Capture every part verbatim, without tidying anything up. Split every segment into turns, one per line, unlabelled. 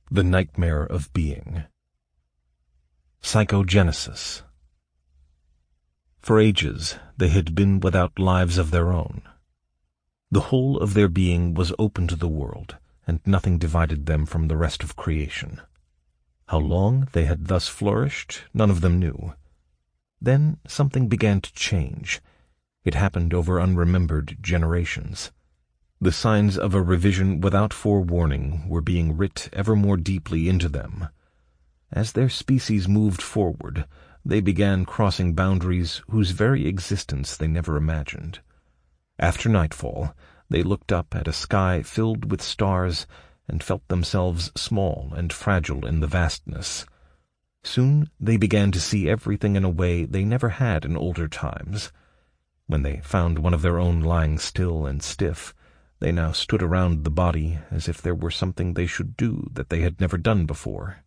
The Nightmare of Being. Psychogenesis. For ages they had been without lives of their own. The whole of their being was open to the world, and nothing divided them from the rest of creation. How long they had thus flourished, none of them knew. Then something began to change. It happened over unremembered generations. The signs of a revision without forewarning were being writ ever more deeply into them. As their species moved forward, they began crossing boundaries whose very existence they never imagined. After nightfall, they looked up at a sky filled with stars and felt themselves small and fragile in the vastness. Soon they began to see everything in a way they never had in older times. When they found one of their own lying still and stiff, they now stood around the body as if there were something they should do that they had never done before.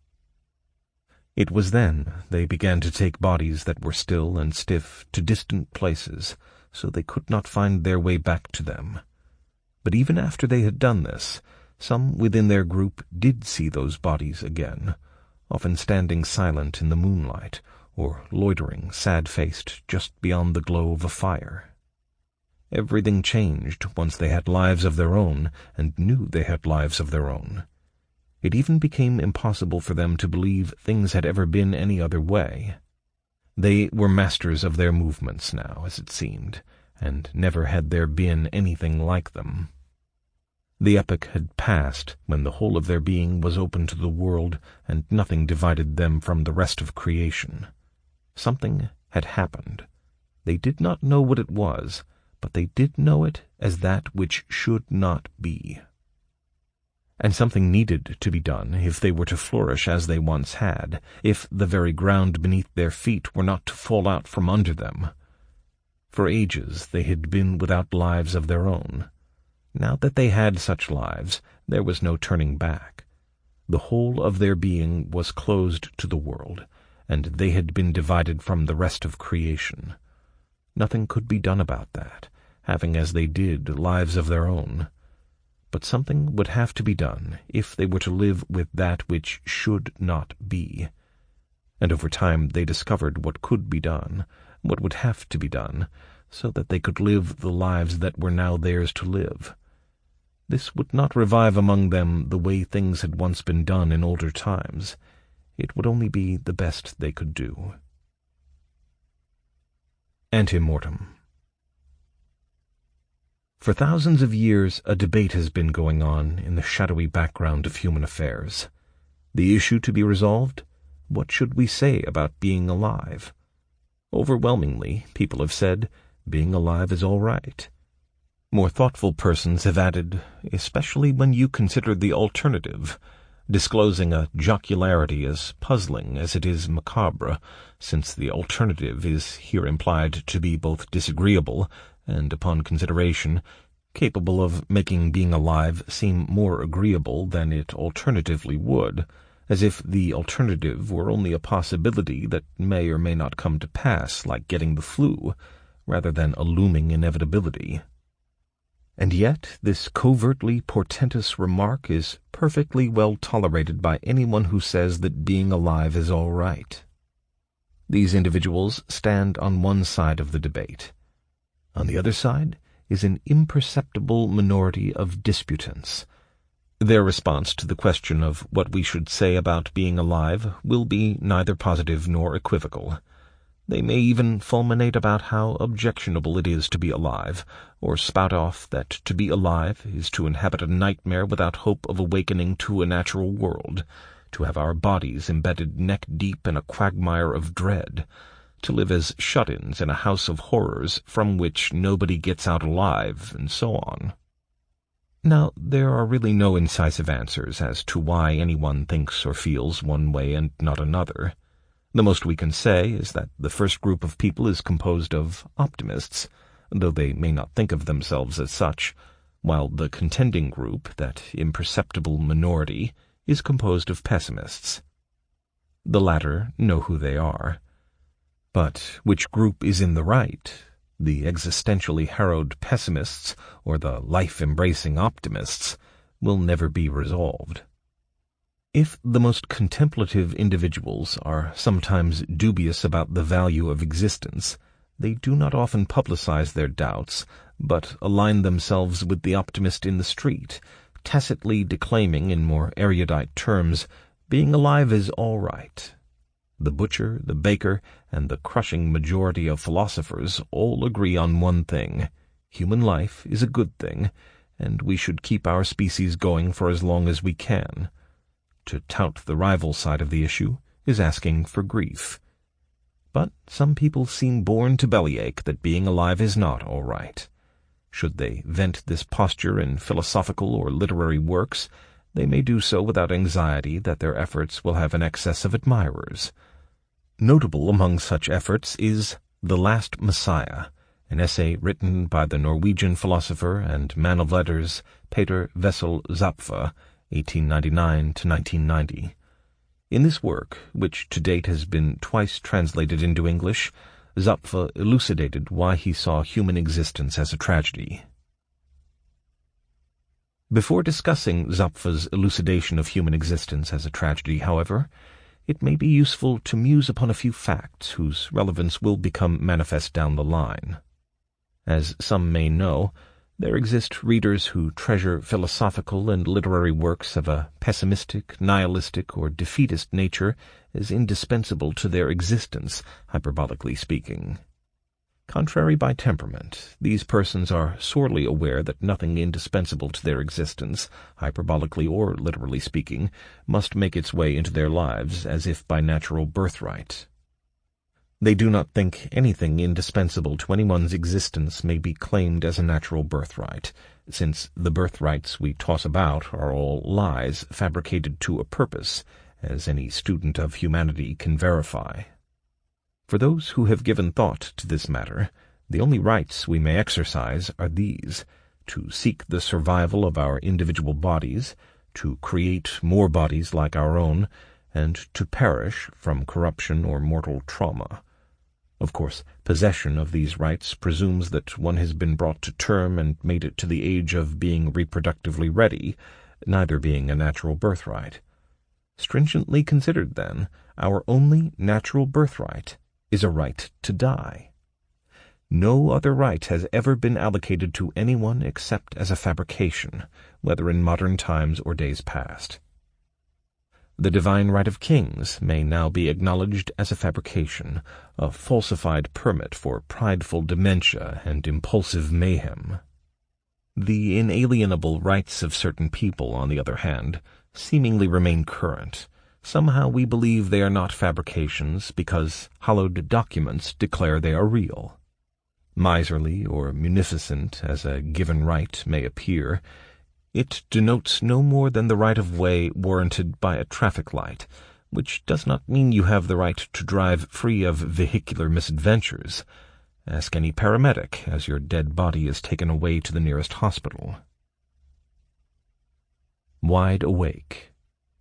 It was then they began to take bodies that were still and stiff to distant places, so they could not find their way back to them. But even after they had done this, some within their group did see those bodies again, often standing silent in the moonlight, or loitering sad-faced just beyond the glow of a fire. Everything changed once they had lives of their own and knew they had lives of their own. It even became impossible for them to believe things had ever been any other way. They were masters of their movements now, as it seemed, and never had there been anything like them. The epoch had passed when the whole of their being was open to the world and nothing divided them from the rest of creation. Something had happened. They did not know what it was, but they did know it as that which should not be. And something needed to be done if they were to flourish as they once had, if the very ground beneath their feet were not to fall out from under them. For ages they had been without lives of their own. Now that they had such lives, there was no turning back. The whole of their being was closed to the world, and they had been divided from the rest of creation. Nothing could be done about that, having as they did lives of their own. But something would have to be done if they were to live with that which should not be. And over time they discovered what could be done, what would have to be done, so that they could live the lives that were now theirs to live. This would not revive among them the way things had once been done in older times. It would only be the best they could do. Antemortem. For thousands of years a debate has been going on in the shadowy background of human affairs. The issue to be resolved? What should we say about being alive? Overwhelmingly, people have said, being alive is all right. More thoughtful persons have added, especially when you consider the alternative, disclosing a jocularity as puzzling as it is macabre, since the alternative is here implied to be both disagreeable and, upon consideration, capable of making being alive seem more agreeable than it alternatively would, as if the alternative were only a possibility that may or may not come to pass, like getting the flu, rather than a looming inevitability. And yet this covertly portentous remark is perfectly well tolerated by anyone who says that being alive is all right. These individuals stand on one side of the debate. On the other side is an imperceptible minority of disputants. Their response to the question of what we should say about being alive will be neither positive nor equivocal. They may even fulminate about how objectionable it is to be alive, or spout off that to be alive is to inhabit a nightmare without hope of awakening to a natural world, to have our bodies embedded neck-deep in a quagmire of dread, to live as shut-ins in a house of horrors from which nobody gets out alive, and so on. Now, there are really no incisive answers as to why anyone thinks or feels one way and not another. The most we can say is that the first group of people is composed of optimists, though they may not think of themselves as such, while the contending group, that imperceptible minority, is composed of pessimists. The latter know who they are. But which group is in the right, the existentially harrowed pessimists or the life-embracing optimists, will never be resolved. If the most contemplative individuals are sometimes dubious about the value of existence, they do not often publicize their doubts, but align themselves with the optimist in the street, tacitly declaiming in more erudite terms, being alive is all right. The butcher, the baker, and the crushing majority of philosophers all agree on one thing: human life is a good thing, and we should keep our species going for as long as we can. To tout the rival side of the issue is asking for grief. But some people seem born to bellyache that being alive is not all right. Should they vent this posture in philosophical or literary works, they may do so without anxiety that their efforts will have an excess of admirers. Notable among such efforts is The Last Messiah, an essay written by the Norwegian philosopher and man of letters Peter Wessel Zapffe, eighteen ninety-nine to nineteen ninety. In this work, which to date has been twice translated into English, Zapffe elucidated why he saw human existence as a tragedy. Before discussing Zapffel's elucidation of human existence as a tragedy, however, it may be useful to muse upon a few facts whose relevance will become manifest down the line. As some may know, there exist readers who treasure philosophical and literary works of a pessimistic, nihilistic, or defeatist nature as indispensable to their existence, hyperbolically speaking. Contrary by temperament, these persons are sorely aware that nothing indispensable to their existence, hyperbolically or literally speaking, must make its way into their lives as if by natural birthright. They do not think anything indispensable to anyone's existence may be claimed as a natural birthright, since the birthrights we toss about are all lies fabricated to a purpose, as any student of humanity can verify. For those who have given thought to this matter, the only rights we may exercise are these: to seek the survival of our individual bodies, to create more bodies like our own, and to perish from corruption or mortal trauma. Of course, possession of these rights presumes that one has been brought to term and made it to the age of being reproductively ready, neither being a natural birthright. Stringently considered, then, our only natural birthright is a right to die. No other right has ever been allocated to anyone except as a fabrication, whether in modern times or days past. The divine right of kings may now be acknowledged as a fabrication, a falsified permit for prideful dementia and impulsive mayhem. The inalienable rights of certain people, on the other hand, seemingly remain current. Somehow we believe they are not fabrications because hallowed documents declare they are real. Miserly or munificent as a given right may appear, it denotes no more than the right of way warranted by a traffic light, which does not mean you have the right to drive free of vehicular misadventures. Ask any paramedic as your dead body is taken away to the nearest hospital. Wide awake.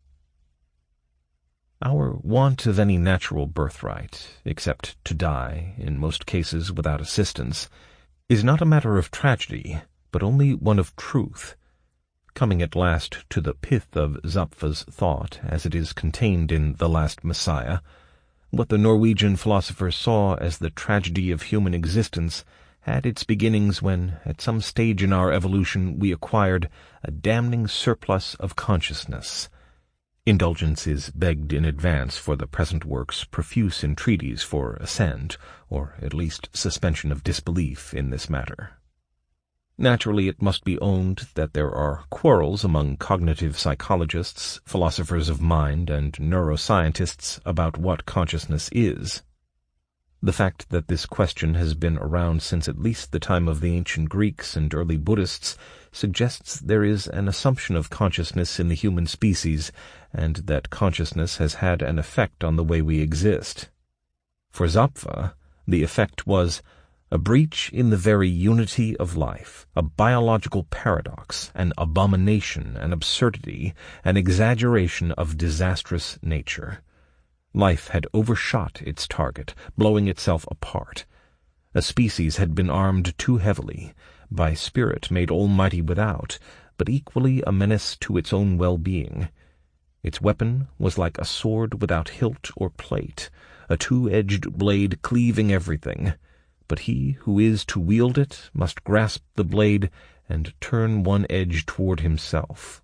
Our want of any natural birthright, except to die, in most cases without assistance, is not a matter of tragedy, but only one of truth. Coming at last to the pith of Zapffel's thought as it is contained in The Last Messiah, what the Norwegian philosopher saw as the tragedy of human existence had its beginnings when, at some stage in our evolution, we acquired a damning surplus of consciousness. Indulgence is begged in advance for the present work's profuse entreaties for assent, or at least suspension of disbelief in this matter. Naturally, it must be owned that there are quarrels among cognitive psychologists, philosophers of mind, and neuroscientists about what consciousness is. The fact that this question has been around since at least the time of the ancient Greeks and early Buddhists suggests there is an assumption of consciousness in the human species, and that consciousness has had an effect on the way we exist. For Zapffe, the effect was a breach in the very unity of life, a biological paradox, an abomination, an absurdity, an exaggeration of disastrous nature. Life had overshot its target, blowing itself apart. A species had been armed too heavily, by spirit made almighty without, but equally a menace to its own well-being. Its weapon was like a sword without hilt or plate, a two-edged blade cleaving everything, but he who is to wield it must grasp the blade and turn one edge toward himself.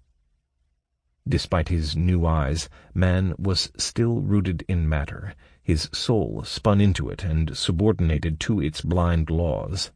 Despite his new eyes, man was still rooted in matter, his soul spun into it and subordinated to its blind laws.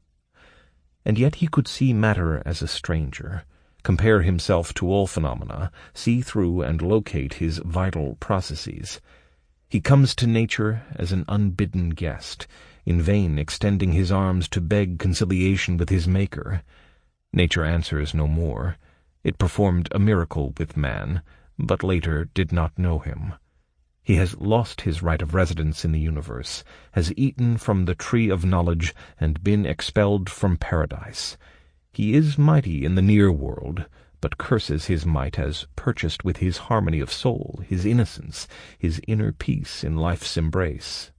And yet he could see matter as a stranger, compare himself to all phenomena, see through and locate his vital processes. He comes to nature as an unbidden guest, in vain extending his arms to beg conciliation with his Maker. Nature answers no more. It performed a miracle with man, but later did not know him. He has lost his right of residence in the universe, has eaten from the tree of knowledge, and been expelled from paradise. He is mighty in the near world, but curses his might as purchased with his harmony of soul, his innocence, his inner peace in life's embrace.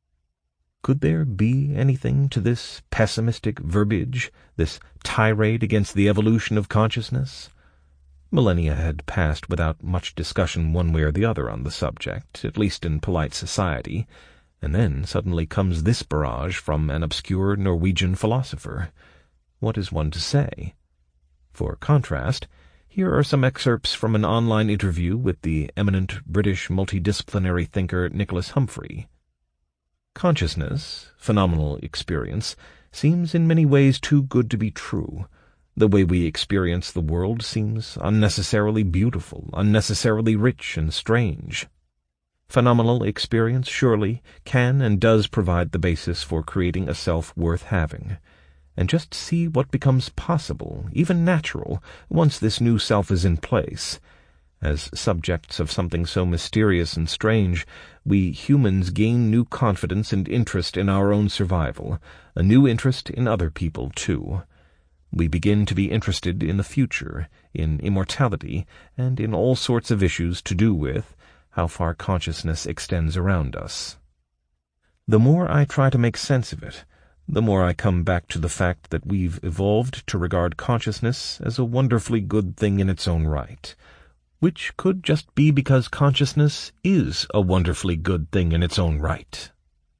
Could there be anything to this pessimistic verbiage, this tirade against the evolution of consciousness? Millennia had passed without much discussion one way or the other on the subject, at least in polite society, and then suddenly comes this barrage from an obscure Norwegian philosopher. What is one to say? For contrast, here are some excerpts from an online interview with the eminent British multidisciplinary thinker Nicholas Humphrey. Consciousness, phenomenal experience, seems in many ways too good to be true. The way we experience the world seems unnecessarily beautiful, unnecessarily rich and strange. Phenomenal experience surely can and does provide the basis for creating a self worth having. And just see what becomes possible, even natural, once this new self is in place. As subjects of something so mysterious and strange, we humans gain new confidence and interest in our own survival, a new interest in other people, too. We begin to be interested in the future, in immortality, and in all sorts of issues to do with how far consciousness extends around us. The more I try to make sense of it, the more I come back to the fact that we've evolved to regard consciousness as a wonderfully good thing in its own right, which could just be because consciousness is a wonderfully good thing in its own right.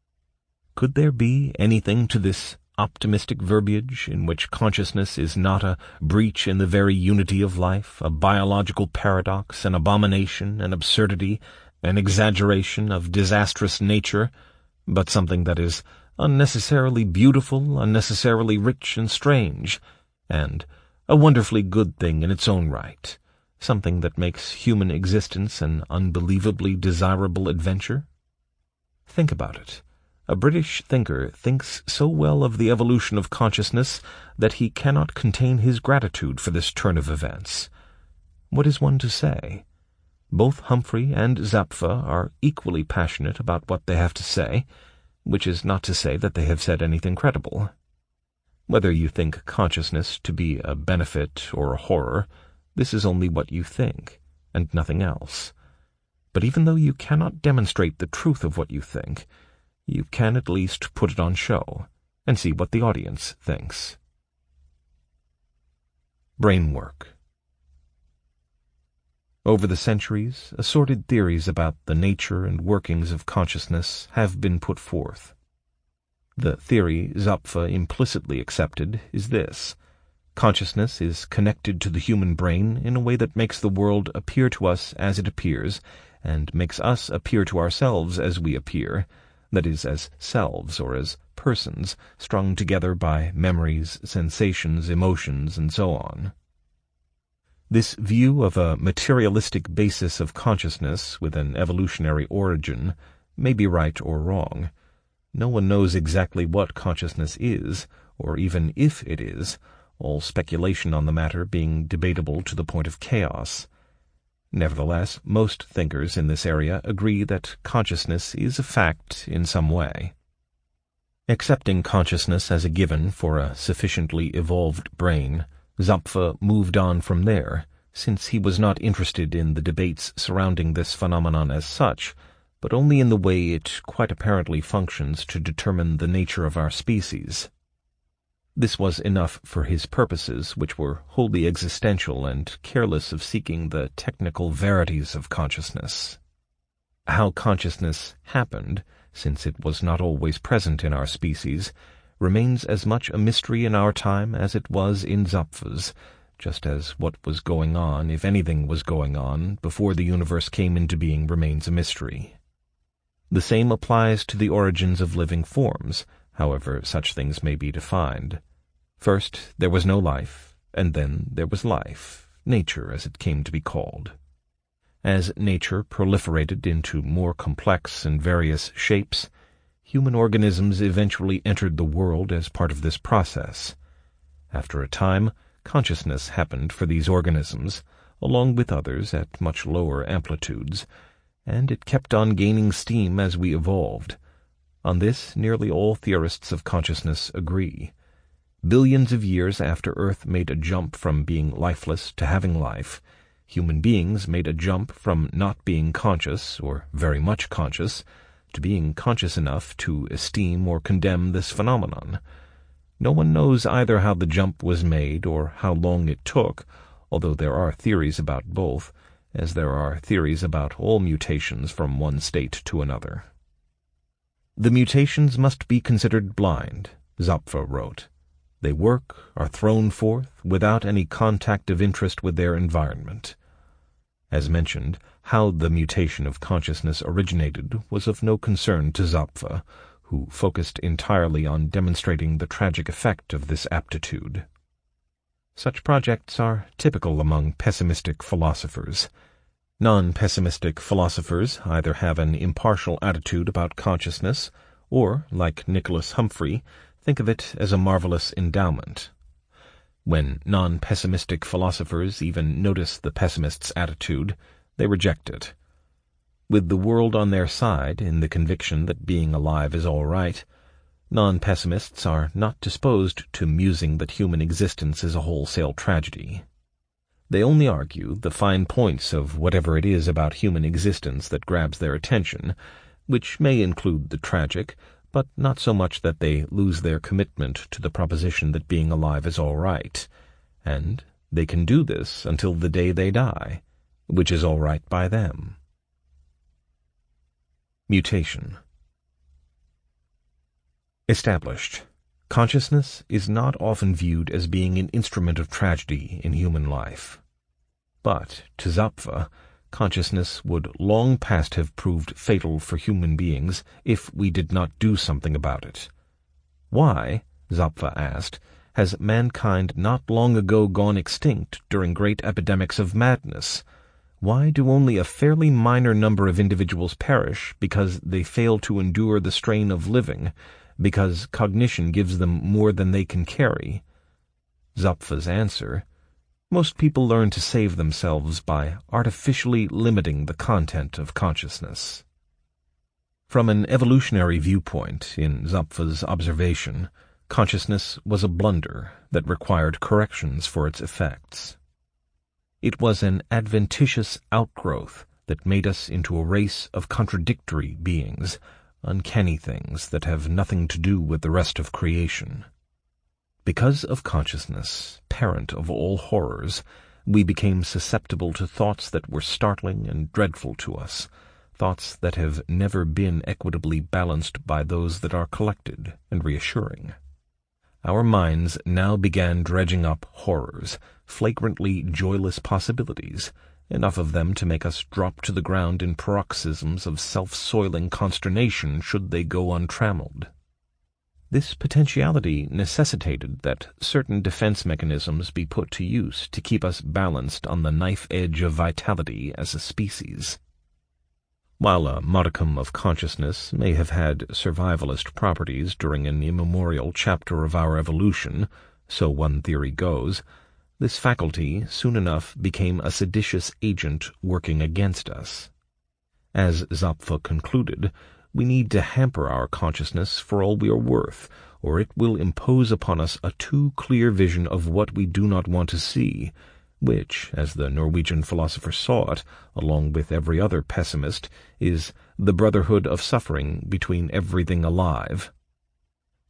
Could there be anything to this optimistic verbiage in which consciousness is not a breach in the very unity of life, a biological paradox, an abomination, an absurdity, an exaggeration of disastrous nature, but something that is unnecessarily beautiful, unnecessarily rich and strange, and a wonderfully good thing in its own right, something that makes human existence an unbelievably desirable adventure? Think about it. A British thinker thinks so well of the evolution of consciousness that he cannot contain his gratitude for this turn of events. What is one to say? Both Humphrey and Zapfa are equally passionate about what they have to say, which is not to say that they have said anything credible. Whether you think consciousness to be a benefit or a horror, this is only what you think, and nothing else. But even though you cannot demonstrate the truth of what you think, you can at least put it on show, and see what the audience thinks. Brainwork. Over the centuries, assorted theories about the nature and workings of consciousness have been put forth. The theory Zapfa implicitly accepted is this: consciousness is connected to the human brain in a way that makes the world appear to us as it appears, and makes us appear to ourselves as we appear, that is, as selves or as persons, strung together by memories, sensations, emotions, and so on. This view of a materialistic basis of consciousness with an evolutionary origin may be right or wrong. No one knows exactly what consciousness is, or even if it is, all speculation on the matter being debatable to the point of chaos. Nevertheless, most thinkers in this area agree that consciousness is a fact in some way. Accepting consciousness as a given for a sufficiently evolved brain, Zapfa moved on from there, since he was not interested in the debates surrounding this phenomenon as such, but only in the way it quite apparently functions to determine the nature of our species. This was enough for his purposes, which were wholly existential and careless of seeking the technical verities of consciousness. How consciousness happened, since it was not always present in our species, remains as much a mystery in our time as it was in Zapf's, just as what was going on, if anything was going on, before the universe came into being remains a mystery. The same applies to the origins of living forms, however such things may be defined. First there was no life, and then there was life, nature as it came to be called. As nature proliferated into more complex and various shapes, human organisms eventually entered the world as part of this process. After a time, consciousness happened for these organisms, along with others at much lower amplitudes, and it kept on gaining steam as we evolved. On this nearly all theorists of consciousness agree. Billions of years after Earth made a jump from being lifeless to having life, human beings made a jump from not being conscious, or very much conscious, to being conscious enough to esteem or condemn this phenomenon. No one knows either how the jump was made or how long it took, although there are theories about both, as there are theories about all mutations from one state to another. The mutations must be considered blind, Zapf wrote. They work, are thrown forth, without any contact of interest with their environment. As mentioned, how the mutation of consciousness originated was of no concern to Zapf, who focused entirely on demonstrating the tragic effect of this aptitude. Such projects are typical among pessimistic philosophers. Non-pessimistic philosophers either have an impartial attitude about consciousness, or, like Nicholas Humphrey, think of it as a marvelous endowment. When non-pessimistic philosophers even notice the pessimist's attitude, they reject it. With the world on their side, in the conviction that being alive is all right, non-pessimists are not disposed to musing that human existence is a wholesale tragedy. They only argue the fine points of whatever it is about human existence that grabs their attention, which may include the tragic, but not so much that they lose their commitment to the proposition that being alive is all right, and they can do this until the day they die, which is all right by them. Mutation. Established. Consciousness is not often viewed as being an instrument of tragedy in human life. But, to Zapf, consciousness would long past have proved fatal for human beings if we did not do something about it. Why, Zapf asked, has mankind not long ago gone extinct during great epidemics of madness? Why do only a fairly minor number of individuals perish because they fail to endure the strain of living, because cognition gives them more than they can carry? Zapf's answer: most people learn to save themselves by artificially limiting the content of consciousness. From an evolutionary viewpoint, in Zapf's observation, consciousness was a blunder that required corrections for its effects. It was an adventitious outgrowth that made us into a race of contradictory beings, uncanny things that have nothing to do with the rest of creation. Because of consciousness, parent of all horrors, we became susceptible to thoughts that were startling and dreadful to us, thoughts that have never been equitably balanced by those that are collected and reassuring. Our minds now began dredging up horrors, flagrantly joyless possibilities, enough of them to make us drop to the ground in paroxysms of self-soiling consternation should they go untrammeled. This potentiality necessitated that certain defense mechanisms be put to use to keep us balanced on the knife edge of vitality as a species. While a modicum of consciousness may have had survivalist properties during an immemorial chapter of our evolution, so one theory goes, this faculty soon enough became a seditious agent working against us. As Zapf concluded, we need to hamper our consciousness for all we are worth, or it will impose upon us a too clear vision of what we do not want to see, which, as the Norwegian philosopher saw it, along with every other pessimist, is the brotherhood of suffering between everything alive.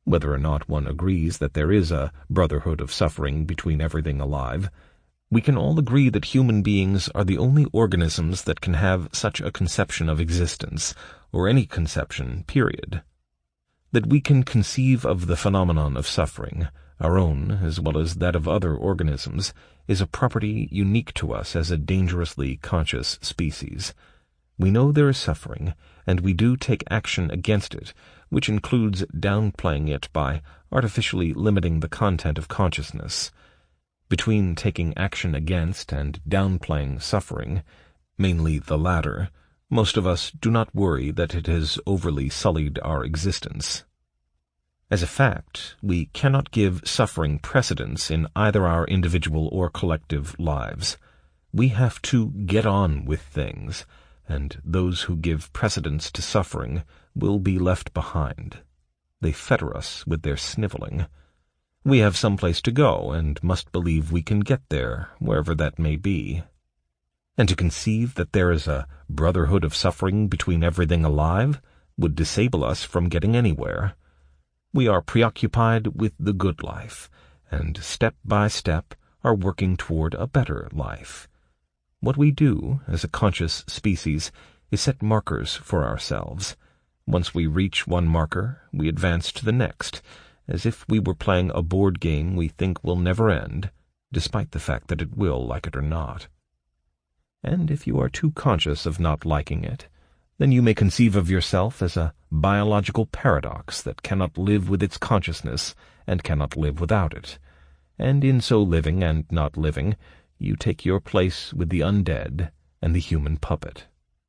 whether or not one agrees that there is a brotherhood of suffering between everything alive. We can all agree that human beings are the only organisms that can have such a conception of existence, or any conception, period. That we can conceive of the phenomenon of suffering, our own as well as that of other organisms, is a property unique to us as a dangerously conscious species. We know there is suffering, and we do take action against it, which includes downplaying it by artificially limiting the content of consciousness. Between taking action against and downplaying suffering, mainly the latter, most of us do not worry that it has overly sullied our existence. As a fact, we cannot give suffering precedence in either our individual or collective lives. We have to get on with things, and those who give precedence to suffering will be left behind. They fetter us with their sniveling. We have some place to go, and must believe we can get there, wherever that may be. And to conceive that there is a brotherhood of suffering between everything alive would disable us from getting anywhere. We are preoccupied with the good life, and step by step are working toward a better life. What we do, as a conscious species, is set markers for ourselves. Once we reach one marker, we advance to the next, as if we were playing a board game we think will never end, despite the fact that it will, like it or not. And if you are too conscious of not liking it, then you may conceive of yourself as a biological paradox that cannot live with its consciousness and cannot live without it, and in so living and not living, you take your place with the undead and the human puppet.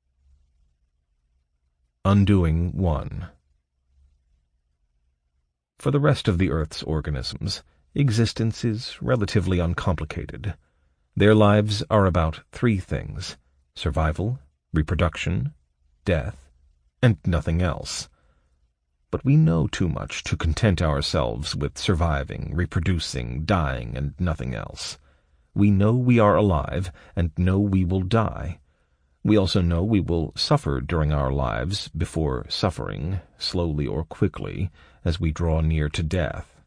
Undoing one. For the rest of the Earth's organisms, existence is relatively uncomplicated. Their lives are about three things: survival, reproduction, death, and nothing else. But we know too much to content ourselves with surviving, reproducing, dying, and nothing else. We know we are alive, and know we will die. We also know we will suffer during our lives before suffering, slowly or quickly, as we draw near to death.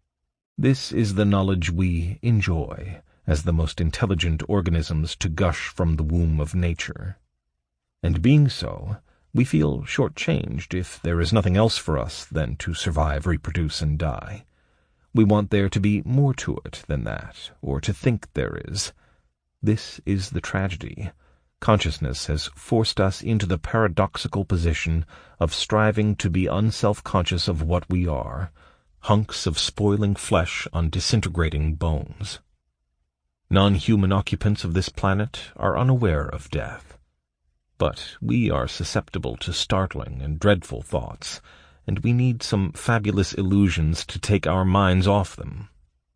This is the knowledge we enjoy, as the most intelligent organisms to gush from the womb of nature. And being so, we feel short-changed if there is nothing else for us than to survive, reproduce, and die. We want there to be more to it than that, or to think there is. This is the tragedy. Consciousness has forced us into the paradoxical position of striving to be unself-conscious of what we are, hunks of spoiling flesh on disintegrating bones. Non-human occupants of this planet are unaware of death. But we are susceptible to startling and dreadful thoughts, and we need some fabulous illusions to take our minds off them.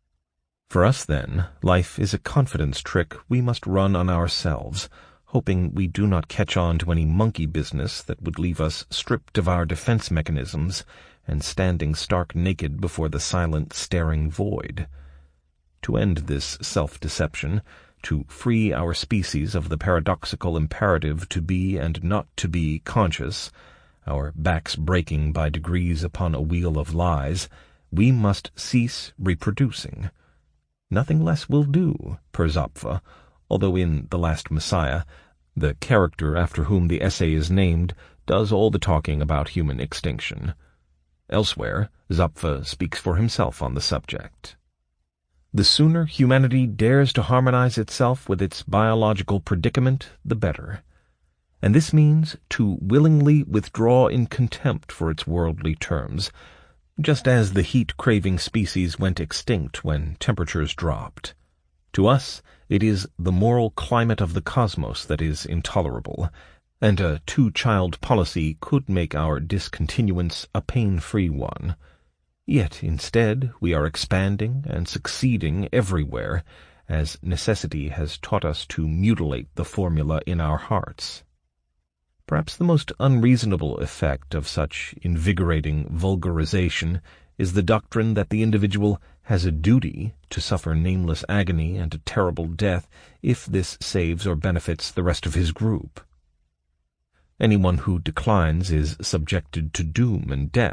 For us, then, life is a confidence trick we must run on ourselves, hoping we do not catch on to any monkey business that would leave us stripped of our defense mechanisms and standing stark naked before the silent, staring void. To end this self-deception, to free our species of the paradoxical imperative to be and not to be conscious, our backs breaking by degrees upon a wheel of lies, we must cease reproducing. Nothing less will do, per Zapfa, although in The Last Messiah, the character after whom the essay is named does all the talking about human extinction. Elsewhere, Zapfa speaks for himself on the subject. The sooner humanity dares to harmonize itself with its biological predicament, the better. And this means to willingly withdraw in contempt for its worldly terms, just as the heat-craving species went extinct when temperatures dropped. To us, it is the moral climate of the cosmos that is intolerable, and a two-child policy could make our discontinuance a pain-free one. Yet instead we are expanding and succeeding everywhere, as necessity has taught us to mutilate the formula in our hearts. Perhaps the most unreasonable effect of such invigorating vulgarization is the doctrine that the individual has a duty to suffer nameless agony and a terrible death if this saves or benefits the rest of his group. Anyone who declines is subjected to doom and death,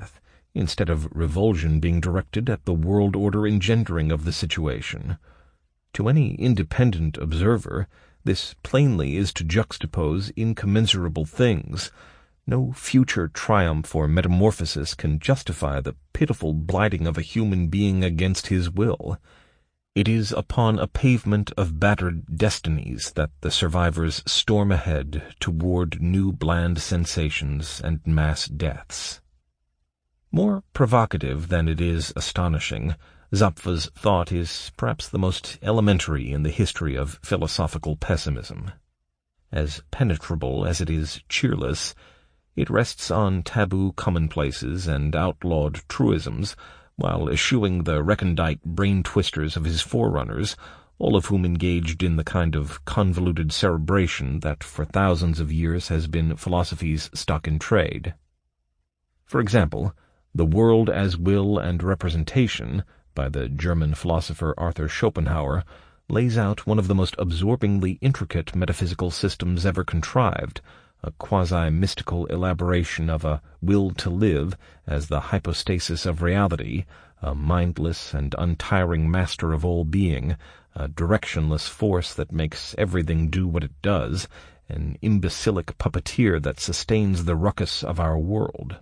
instead of revulsion being directed at the world order engendering of the situation. To any independent observer, this plainly is to juxtapose incommensurable things. No future triumph or metamorphosis can justify the pitiful blighting of a human being against his will. It is upon a pavement of battered destinies that the survivors storm ahead toward new bland sensations and mass deaths. More provocative than it is astonishing, Zapf's thought is perhaps the most elementary in the history of philosophical pessimism. As penetrable as it is cheerless, it rests on taboo commonplaces and outlawed truisms, while eschewing the recondite brain-twisters of his forerunners, all of whom engaged in the kind of convoluted cerebration that for thousands of years has been philosophy's stock in trade. For example, The World as Will and Representation, by the German philosopher Arthur Schopenhauer, lays out one of the most absorbingly intricate metaphysical systems ever contrived, a quasi-mystical elaboration of a will to live as the hypostasis of reality, a mindless and untiring master of all being, a directionless force that makes everything do what it does, an imbecilic puppeteer that sustains the ruckus of our world.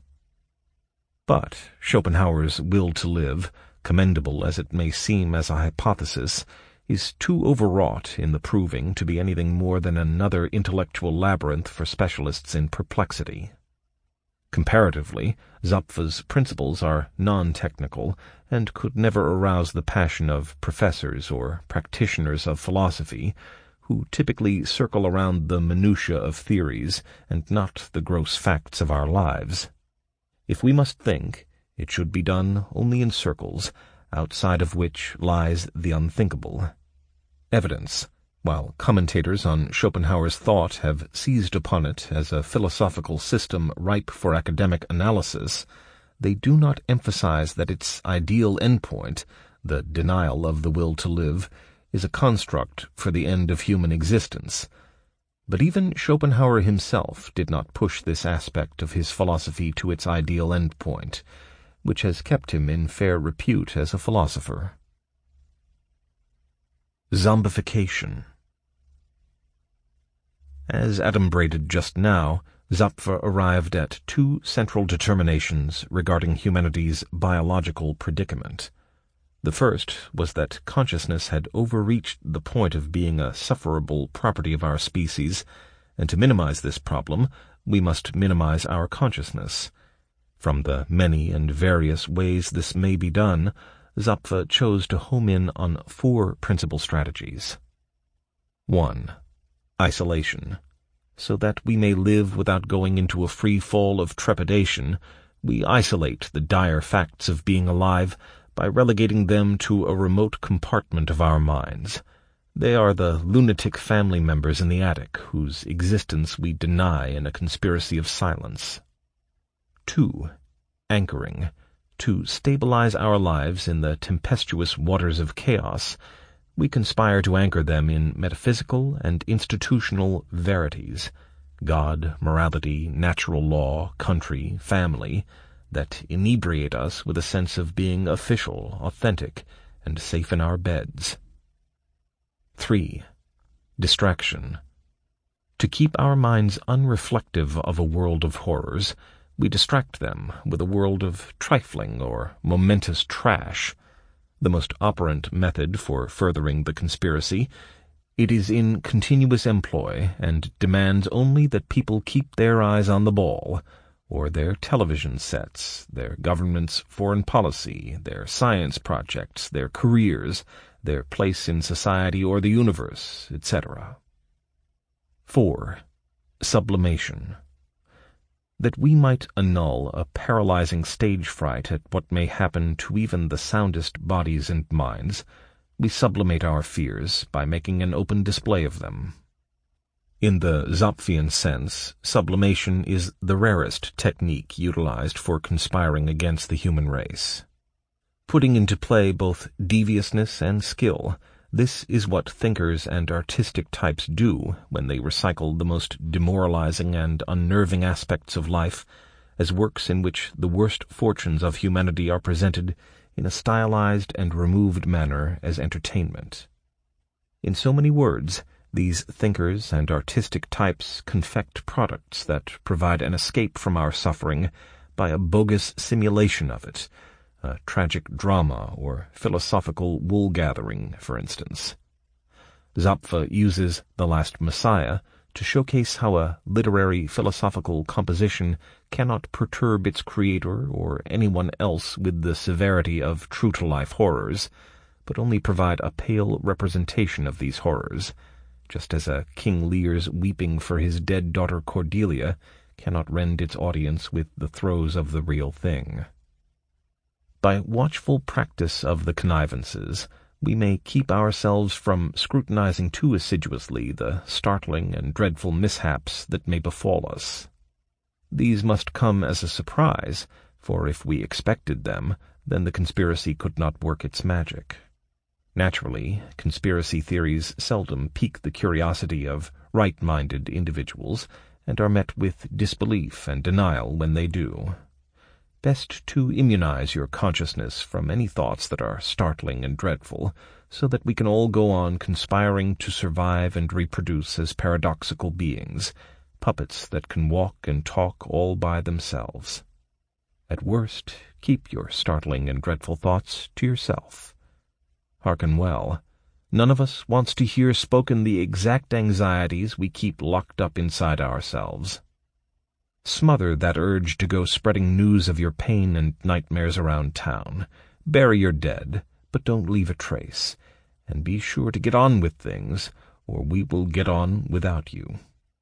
But Schopenhauer's will to live, commendable as it may seem as a hypothesis, is too overwrought in the proving to be anything more than another intellectual labyrinth for specialists in perplexity. Comparatively, Zapf's principles are non-technical and could never arouse the passion of professors or practitioners of philosophy, who typically circle around the minutiae of theories and not the gross facts of our lives. If we must think, it should be done only in circles, outside of which lies the unthinkable. Evidence, while commentators on Schopenhauer's thought have seized upon it as a philosophical system ripe for academic analysis, they do not emphasize that its ideal endpoint, the denial of the will to live, is a construct for the end of human existence. But even Schopenhauer himself did not push this aspect of his philosophy to its ideal endpoint, which has kept him in fair repute as a philosopher. Zombification. As adumbrated just now, Zapf arrived at two central determinations regarding humanity's biological predicament. The first was that consciousness had overreached the point of being a sufferable property of our species, and to minimize this problem, we must minimize our consciousness. From the many and various ways this may be done, Zapf chose to home in on four principal strategies. One. Isolation. So that we may live without going into a free fall of trepidation, we isolate the dire facts of being alive by relegating them to a remote compartment of our minds. They are the lunatic family members in the attic whose existence we deny in a conspiracy of silence. Two. Anchoring. To stabilize our lives in the tempestuous waters of chaos, we conspire to anchor them in metaphysical and institutional verities, God, morality, natural law, country, family, that inebriate us with a sense of being official, authentic, and safe in our beds. Three. Distraction. To keep our minds unreflective of a world of horrors, we distract them with a world of trifling or momentous trash. The most operant method for furthering the conspiracy, it is in continuous employ and demands only that people keep their eyes on the ball, or their television sets, their government's foreign policy, their science projects, their careers, their place in society or the universe, et cetera. Four. Sublimation. That we might annul a paralyzing stage fright at what may happen to even the soundest bodies and minds, we sublimate our fears by making an open display of them. In the Zapfian sense, sublimation is the rarest technique utilized for conspiring against the human race. Putting into play both deviousness and skill, this is what thinkers and artistic types do when they recycle the most demoralizing and unnerving aspects of life as works in which the worst fortunes of humanity are presented in a stylized and removed manner as entertainment. In so many words, these thinkers and artistic types confect products that provide an escape from our suffering by a bogus simulation of it, a tragic drama or philosophical wool-gathering, for instance. Zapffe uses The Last Messiah to showcase how a literary philosophical composition cannot perturb its creator or anyone else with the severity of true-to-life horrors, but only provide a pale representation of these horrors, just as a King Lear's weeping for his dead daughter Cordelia cannot rend its audience with the throes of the real thing. By watchful practice of the connivances, we may keep ourselves from scrutinizing too assiduously the startling and dreadful mishaps that may befall us. These must come as a surprise, for if we expected them, then the conspiracy could not work its magic. Naturally, conspiracy theories seldom pique the curiosity of right-minded individuals, and are met with disbelief and denial when they do. Best to immunize your consciousness from any thoughts that are startling and dreadful, so that we can all go on conspiring to survive and reproduce as paradoxical beings, puppets that can walk and talk all by themselves. At worst, keep your startling and dreadful thoughts to yourself. Hearken well. None of us wants to hear spoken the exact anxieties we keep locked up inside ourselves. Smother that urge to go spreading news of your pain and nightmares around town. Bury your dead, but don't leave a trace. And be sure to get on with things, or we will get on without you.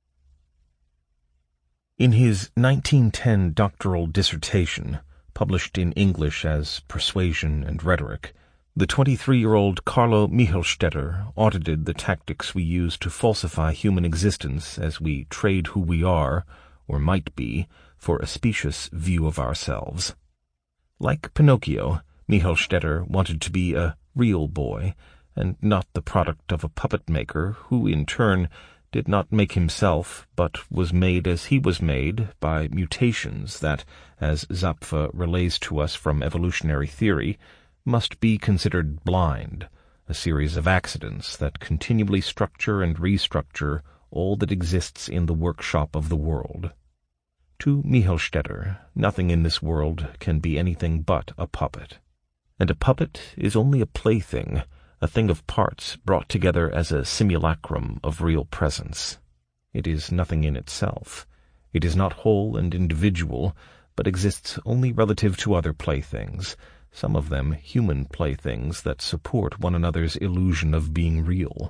In his nineteen ten doctoral dissertation, published in English as Persuasion and Rhetoric, the twenty-three-year-old Carlo Michelstetter audited the tactics we use to falsify human existence as we trade who we are, or might be, for a specious view of ourselves. Like Pinocchio, Michelstetter wanted to be a real boy, and not the product of a puppet-maker who, in turn, did not make himself, but was made as he was made by mutations that, as Zapffe relays to us from evolutionary theory, must be considered blind, a series of accidents that continually structure and restructure all that exists in the workshop of the world. To Michelstetter, nothing in this world can be anything but a puppet. And a puppet is only a plaything, a thing of parts brought together as a simulacrum of real presence. It is nothing in itself. It is not whole and individual, but exists only relative to other playthings, some of them human playthings that support one another's illusion of being real.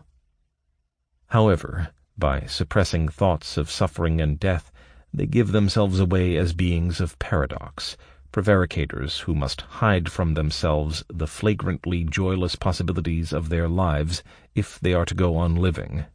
However, by suppressing thoughts of suffering and death, they give themselves away as beings of paradox, prevaricators who must hide from themselves the flagrantly joyless possibilities of their lives if they are to go on living.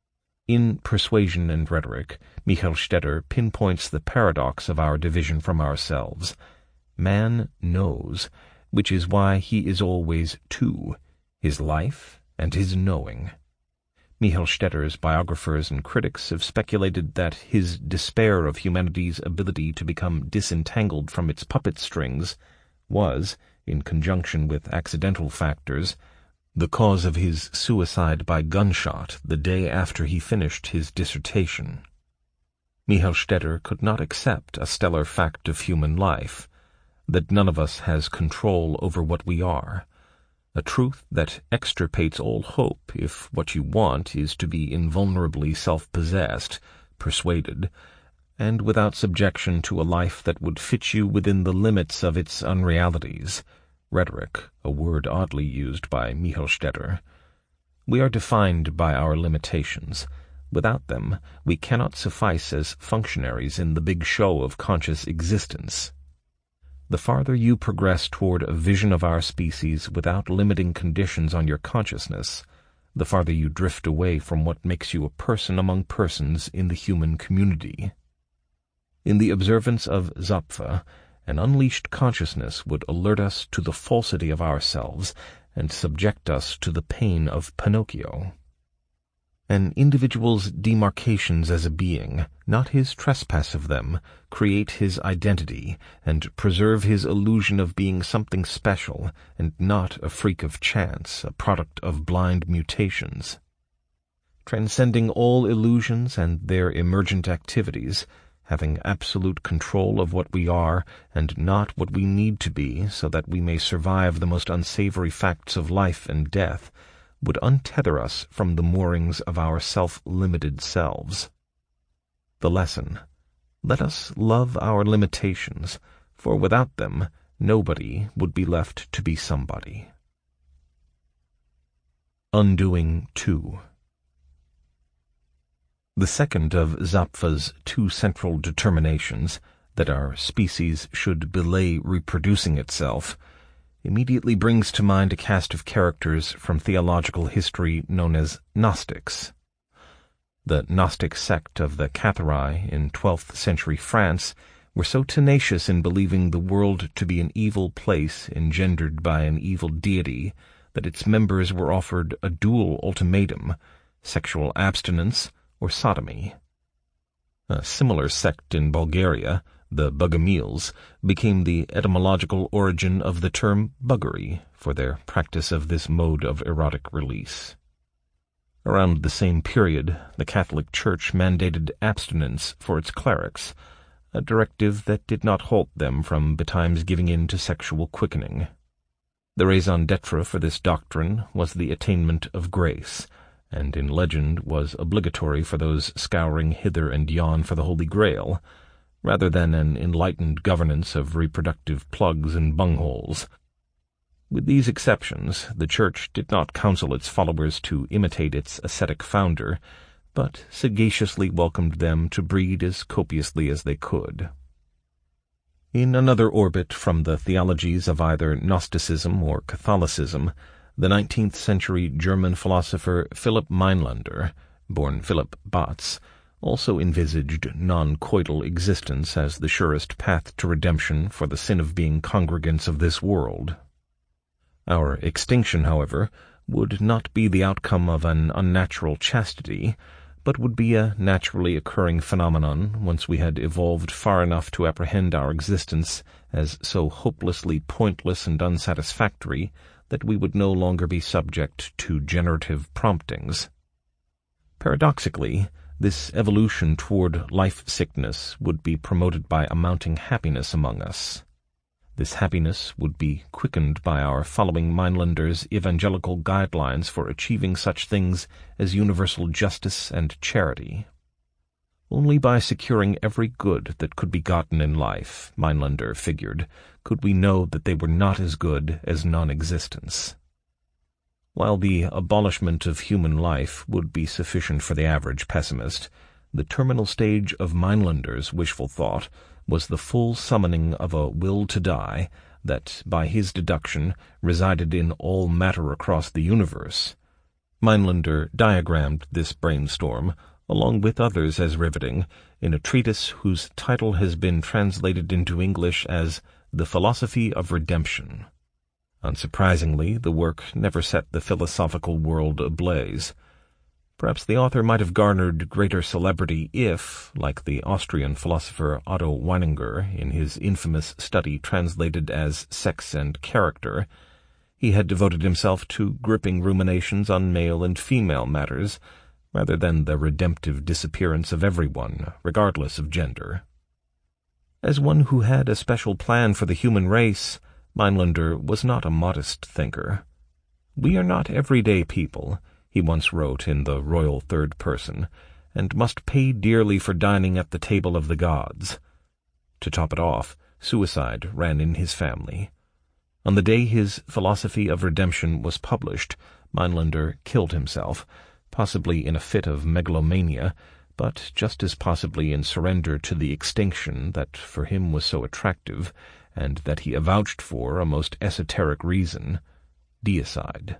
In Persuasion and Rhetoric, Michelstetter pinpoints the paradox of our division from ourselves. Man knows, which is why he is always two, his life and his knowing. Michelstetter's biographers and critics have speculated that his despair of humanity's ability to become disentangled from its puppet strings was, in conjunction with accidental factors, the cause of his suicide by gunshot the day after he finished his dissertation. Michelstetter could not accept a stellar fact of human life, that none of us has control over what we are, a truth that extirpates all hope if what you want is to be invulnerably self-possessed, persuaded, and without subjection to a life that would fit you within the limits of its unrealities. Rhetoric, a word oddly used by Michelstetter. We are defined by our limitations. Without them, we cannot suffice as functionaries in the big show of conscious existence. The farther you progress toward a vision of our species without limiting conditions on your consciousness, the farther you drift away from what makes you a person among persons in the human community. In the observance of Zapffe, an unleashed consciousness would alert us to the falsity of ourselves and subject us to the pain of Pinocchio. An individual's demarcations as a being, not his trespass of them, create his identity and preserve his illusion of being something special and not a freak of chance, a product of blind mutations. Transcending all illusions and their emergent activities, having absolute control of what we are and not what we need to be so that we may survive the most unsavory facts of life and death, would untether us from the moorings of our self-limited selves. The lesson: let us love our limitations, for without them nobody would be left to be somebody. Undoing Two. The second of Zapf's two central determinations, that our species should belay reproducing itself, immediately brings to mind a cast of characters from theological history known as Gnostics. The Gnostic sect of the Cathari in twelfth century France were so tenacious in believing the world to be an evil place engendered by an evil deity that its members were offered a dual ultimatum: sexual abstinence or sodomy. A similar sect in Bulgaria, the Bogomils, became the etymological origin of the term buggery for their practice of this mode of erotic release. Around the same period, the Catholic Church mandated abstinence for its clerics, a directive that did not halt them from betimes giving in to sexual quickening. The raison d'etre for this doctrine was the attainment of grace, and in legend was obligatory for those scouring hither and yon for the Holy Grail, rather than an enlightened governance of reproductive plugs and bungholes. With these exceptions, the Church did not counsel its followers to imitate its ascetic founder, but sagaciously welcomed them to breed as copiously as they could. In another orbit from the theologies of either Gnosticism or Catholicism, the nineteenth century German philosopher Philipp Meinlander, born Philipp Batz, also envisaged non-coital existence as the surest path to redemption for the sin of being congregants of this world. Our extinction, however, would not be the outcome of an unnatural chastity, but would be a naturally occurring phenomenon once we had evolved far enough to apprehend our existence as so hopelessly pointless and unsatisfactory that we would no longer be subject to generative promptings. Paradoxically, this evolution toward life-sickness would be promoted by a mounting happiness among us. This happiness would be quickened by our following Meinlander's evangelical guidelines for achieving such things as universal justice and charity. Only by securing every good that could be gotten in life, Meinlander figured, could we know that they were not as good as non-existence. While the abolishment of human life would be sufficient for the average pessimist, the terminal stage of Meinlander's wishful thought was the full summoning of a will to die that, by his deduction, resided in all matter across the universe. Meinlander diagrammed this brainstorm, along with others as riveting, in a treatise whose title has been translated into English as The Philosophy of Redemption. Unsurprisingly, the work never set the philosophical world ablaze. Perhaps the author might have garnered greater celebrity if, like the Austrian philosopher Otto Weininger in his infamous study translated as Sex and Character, he had devoted himself to gripping ruminations on male and female matters, rather than the redemptive disappearance of everyone, regardless of gender. As one who had a special plan for the human race, Meinlander was not a modest thinker. "We are not everyday people," he once wrote in the royal third person, "and must pay dearly for dining at the table of the gods." To top it off, suicide ran in his family. On the day his Philosophy of Redemption was published, Meinlander killed himself, possibly in a fit of megalomania, but just as possibly in surrender to the extinction that for him was so attractive, and that he avouched for a most esoteric reason: deicide.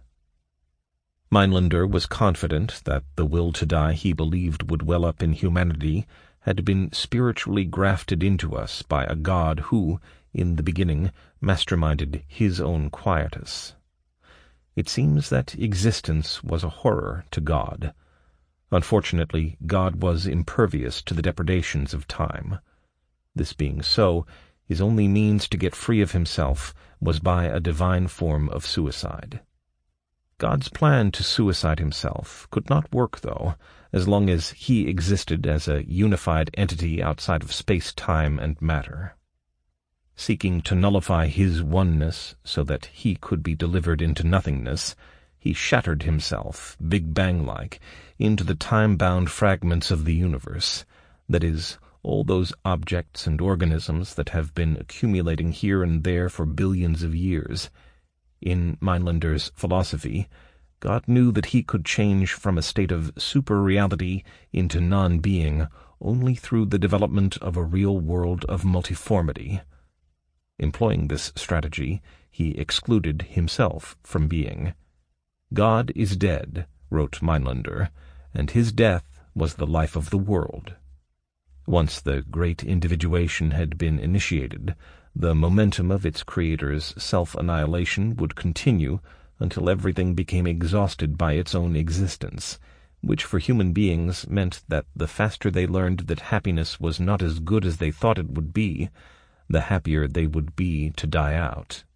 Meinlander was confident that the will to die he believed would well up in humanity had been spiritually grafted into us by a God who, in the beginning, masterminded his own quietus. It seems that existence was a horror to God. Unfortunately, God was impervious to the depredations of time. This being so, his only means to get free of himself was by a divine form of suicide. God's plan to suicide himself could not work, though, as long as he existed as a unified entity outside of space, time, and matter. Seeking to nullify his oneness so that he could be delivered into nothingness, he shattered himself, Big Bang-like, into the time-bound fragments of the universe, that is, all those objects and organisms that have been accumulating here and there for billions of years. In Meinlander's philosophy, God knew that he could change from a state of super-reality into non-being only through the development of a real world of multiformity. Employing this strategy, he excluded himself from being. God is dead, wrote Meinlander, and his death was the life of the world. Once the great individuation had been initiated, the momentum of its creator's self-annihilation would continue until everything became exhausted by its own existence, which for human beings meant that the faster they learned that happiness was not as good as they thought it would be, the happier they would be to die out.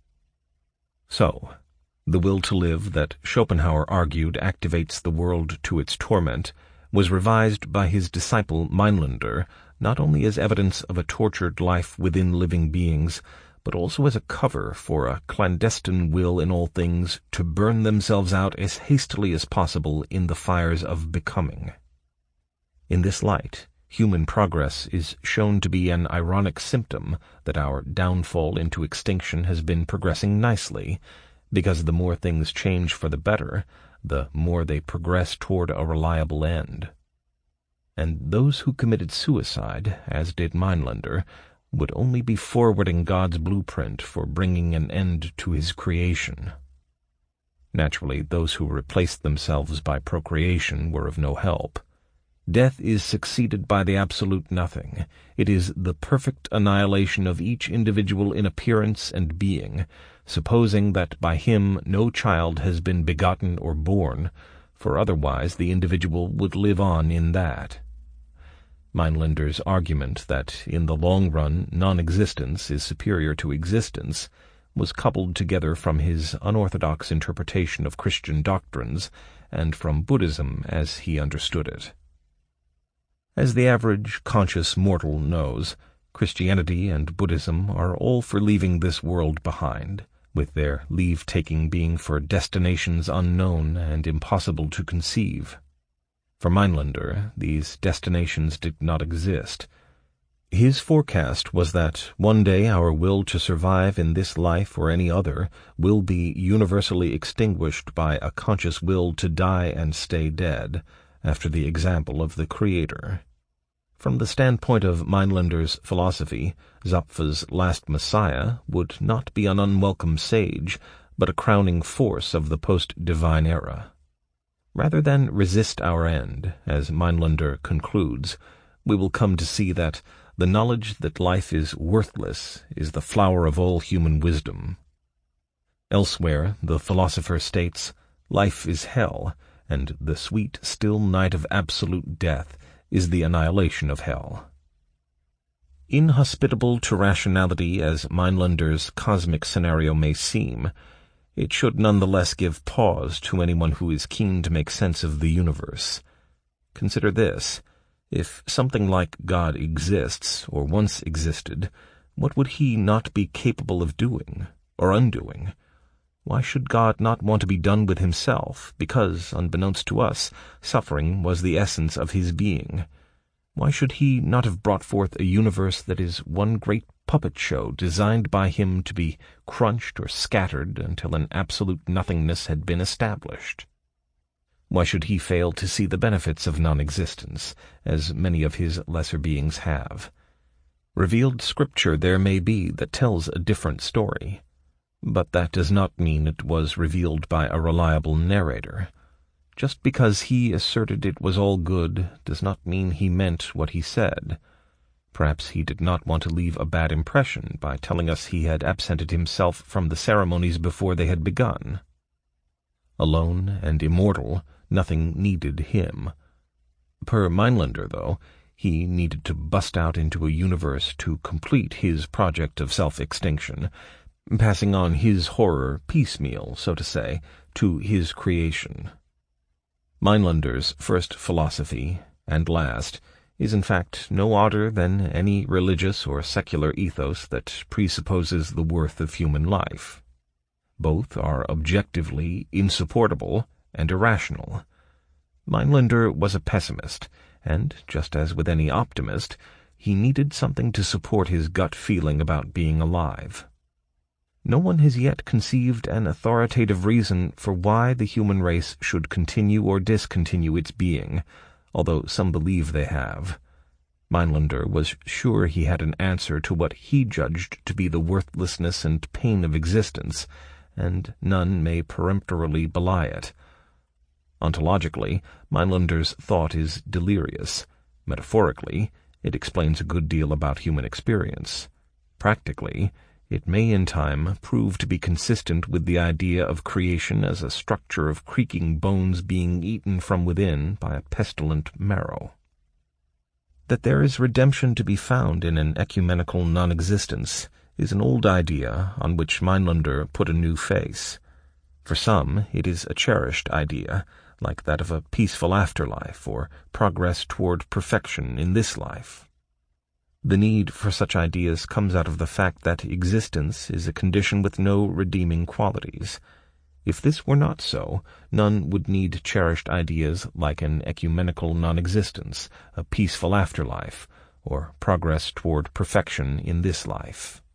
So, the will to live that Schopenhauer argued activates the world to its torment was revised by his disciple Meinlander not only as evidence of a tortured life within living beings, but also as a cover for a clandestine will in all things to burn themselves out as hastily as possible in the fires of becoming. In this light, human progress is shown to be an ironic symptom that our downfall into extinction has been progressing nicely, because the more things change for the better, the more they progress toward a reliable end. And those who committed suicide, as did Meinlander, would only be forwarding God's blueprint for bringing an end to his creation. Naturally, those who replaced themselves by procreation were of no help. Death is succeeded by the absolute nothing. It is the perfect annihilation of each individual in appearance and being, supposing that by him no child has been begotten or born, for otherwise the individual would live on in that. Meinlander's argument that, in the long run, non-existence is superior to existence was coupled together from his unorthodox interpretation of Christian doctrines and from Buddhism as he understood it. As the average conscious mortal knows, Christianity and Buddhism are all for leaving this world behind, with their leave-taking being for destinations unknown and impossible to conceive. For Meinlander, these destinations did not exist. His forecast was that one day our will to survive in this life or any other will be universally extinguished by a conscious will to die and stay dead, after the example of the Creator. From the standpoint of Meinlander's philosophy, Zapf's last Messiah would not be an unwelcome sage, but a crowning force of the post-divine era. Rather than resist our end, as Meinlander concludes, we will come to see that the knowledge that life is worthless is the flower of all human wisdom. Elsewhere, the philosopher states, "Life is hell, and the sweet, still night of absolute death is the annihilation of hell." Inhospitable to rationality as Meinlander's cosmic scenario may seem, it should nonetheless give pause to anyone who is keen to make sense of the universe. Consider this. If something like God exists, or once existed, what would he not be capable of doing, or undoing? Why should God not want to be done with himself, because, unbeknownst to us, suffering was the essence of his being? Why should he not have brought forth a universe that is one great puppet show designed by him to be crunched or scattered until an absolute nothingness had been established? Why should he fail to see the benefits of non-existence, as many of his lesser beings have? Revealed scripture there may be that tells a different story, but that does not mean it was revealed by a reliable narrator. Just because he asserted it was all good does not mean he meant what he said. Perhaps he did not want to leave a bad impression by telling us he had absented himself from the ceremonies before they had begun. Alone and immortal, nothing needed him. Per Meinlander, though, he needed to bust out into a universe to complete his project of self-extinction, passing on his horror piecemeal, so to say, to his creation. Meinlander's first philosophy, and last, is in fact no odder than any religious or secular ethos that presupposes the worth of human life. Both are objectively insupportable and irrational. Meinlander was a pessimist, and, just as with any optimist, he needed something to support his gut feeling about being alive. No one has yet conceived an authoritative reason for why the human race should continue or discontinue its being, although some believe they have. Meinlander was sure he had an answer to what he judged to be the worthlessness and pain of existence, and none may peremptorily belie it. Ontologically, Meinlander's thought is delirious. Metaphorically, it explains a good deal about human experience. Practically, it may in time prove to be consistent with the idea of creation as a structure of creaking bones being eaten from within by a pestilent marrow. That there is redemption to be found in an ecumenical non-existence is an old idea on which Meinlander put a new face. For some, it is a cherished idea, like that of a peaceful afterlife or progress toward perfection in this life. The need for such ideas comes out of the fact that existence is a condition with no redeeming qualities. If this were not so, none would need cherished ideas like an ecumenical non-existence, a peaceful afterlife, or progress toward perfection in this life.